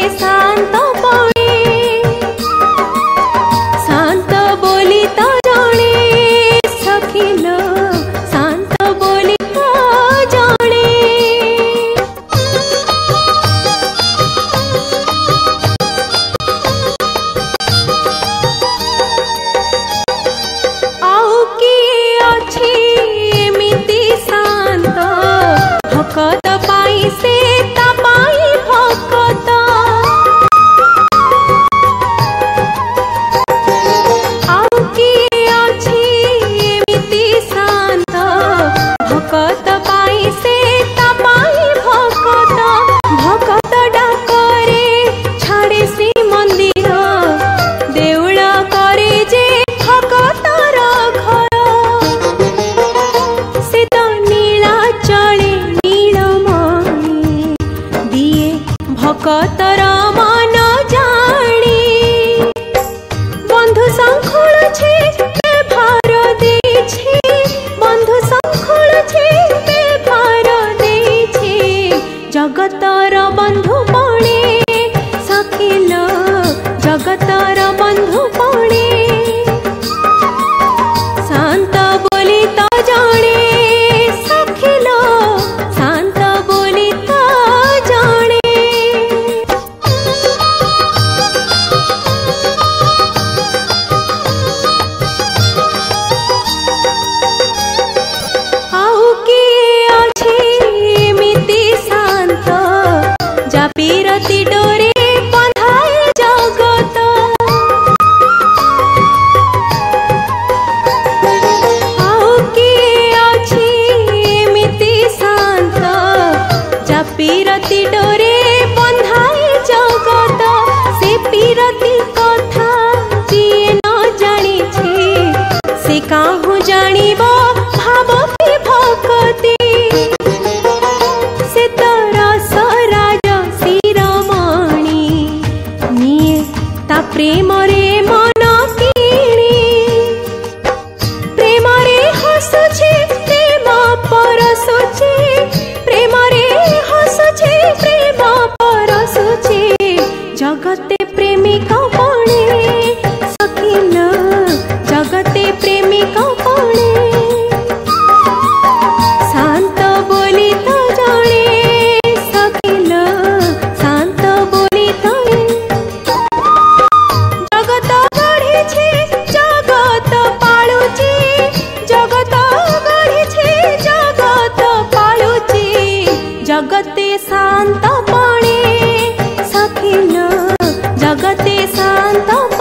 शांत पणे शांत बोली तो जाने सखिल शांत बोली तो जाने आउ किए अछि एमिति शांत भकत पाई से ता पाई भकत आउ किए अछि एमिति शांत भकत पाई से ता पाई भकत भकत डाकरे छाड़े श्री मंदिर देउळ करे जे भकतर घर से तो नीला चले नीलमणि दिए भकतर मन जानी बंधु संकुल छे व्यवहार देछे बंधु संकुल छे व्यवहार देछे जगतर बंधु पणे सखिल जगतर बंधु पणे शांत बोली तो जाने सखिल शांत बोली तो जाने आउ किए अछि एमिति शांत जा पीरती डोरे बंधाए जगत आउ किए अछि एमिति शांत जा पीरती डोरे बंधाए जगत से पीरती कथा जिए न जानिछे से काहू जानिबो भाव की भक्ति से तो रस राज शिरोमणि निये ता प्रेम रे मन किणी प्रेम रे हसुछे प्रेम परसुछे प्रेम रे हसुछे प्रेम परसुछे जगते प्रेमिक पणे सखिल जगते प्रेमिक पणे शांत बोली तो जाने सखिल शांत बोली तो जगत गढ़िछे जगत पालुची जगत गढ़िछे जगत पालुची जगते शांत पणे सखिल जगते शांत